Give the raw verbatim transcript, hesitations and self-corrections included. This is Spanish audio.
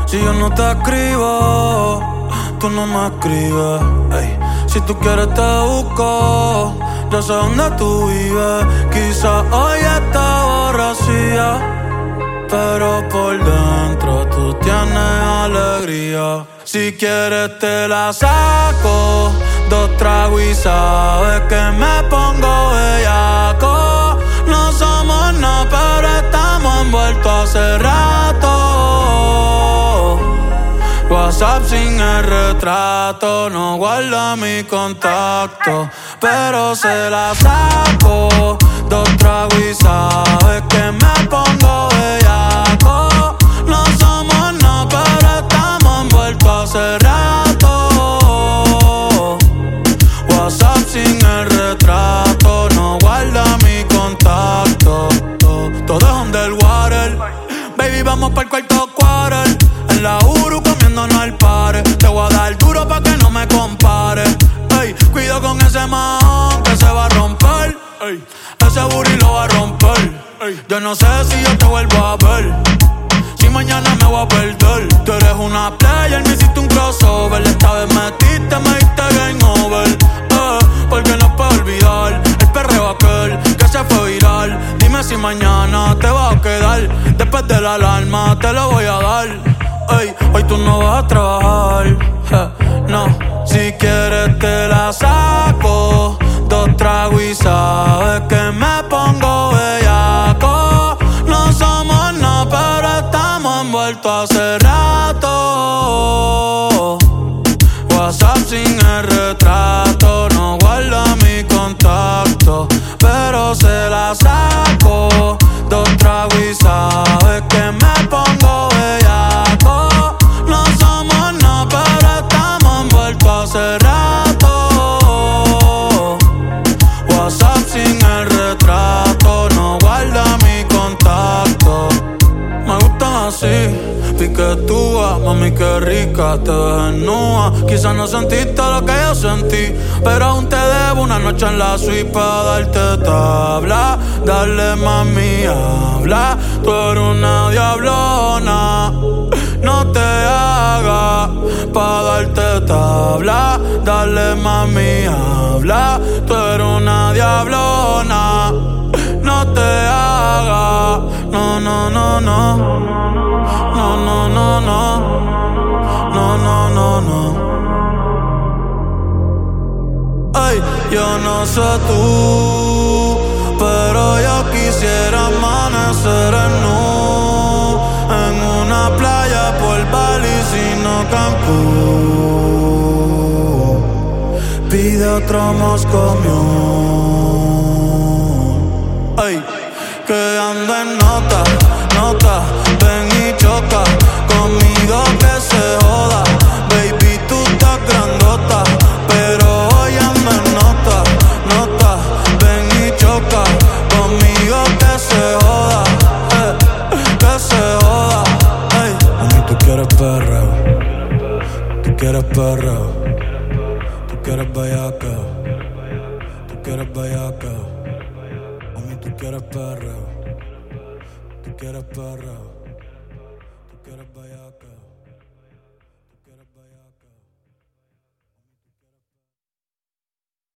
Si yo no te escribo, tú no me escribes. Ey. Si tú quieres te busco, yo sé dónde tú vives. Quizás hoy está borracía, pero por dentro tú tienes alegría. Si quieres te la saco, dos tragos y sabes que me pongo bellaco. No somos nada, pero estamos envueltos hace rato. WhatsApp sin el retrato, no guarda mi contacto, pero se la saco, dos tragos y sabes que me pongo bellaco. No somos nada, pero estamos envueltos hace rato. WhatsApp sin el retrato, no guarda mi contacto. Todo es underwater, baby, vamos pa'l cuarto quarter. En la Uru comiéndonos al pare. Te voy a dar duro pa' que no me compare. Ey, cuido con ese man que se va a romper. Ey, ese booty lo va a romper. Ey, yo no sé si yo te vuelvo a ver, si mañana me voy a perder. Tú eres una player, me hiciste un crossover. Esta vez metiste, me diste game over. Eh, porque no puedo olvidar el perreo aquel que se fue viral. Dime si mañana te vas a quedar. Después de la alarma te lo voy a dar. Ey, hoy tú no vas a trabajar, eh, no. Si quieres te la saco, dos tragos y sabes que me pongo bellaco. No somos nada, pero estamos envueltos hace rato. WhatsApp sin el retrato, no guarda mi contacto, pero se la saco, dos tragos y sabes que me pongo bellaco. No somos nada, pero estamos envueltos hace rato. WhatsApp sin el retrato, no guarda mi contacto. Me gustan así, piquetúa, mami qué rica, te ves desnuda. Quizás no sentiste lo que yo sentí, pero aún te debo una noche en la suite pa' darte tabla. Dale mami, habla, tú eres una diablona. No te hagas pa' darte tabla. Dale mami, habla, tú eres una diablona. No te hagas, no, no, no, no. No, no, no, no. No, no, no, no. Ay, yo no sé tú, pero yo quisiera amanecer en nu, en una playa por Bali, sino Cancún. Pide otro Moscow Mule. Ay, que ande en nota, nota, ven y choca conmigo que se joda. Baby, tú estás grandota, pero hoy ando en nota, nota, ven y choca conmigo que se joda, eh, que se joda. Ey, mami, tú quieres perreo, tú quieres perreo, tú quieres bellaca, tú quieres bellaca. Mami, tú quieres perreo, tú quieres perreo, tú quieres bellaca.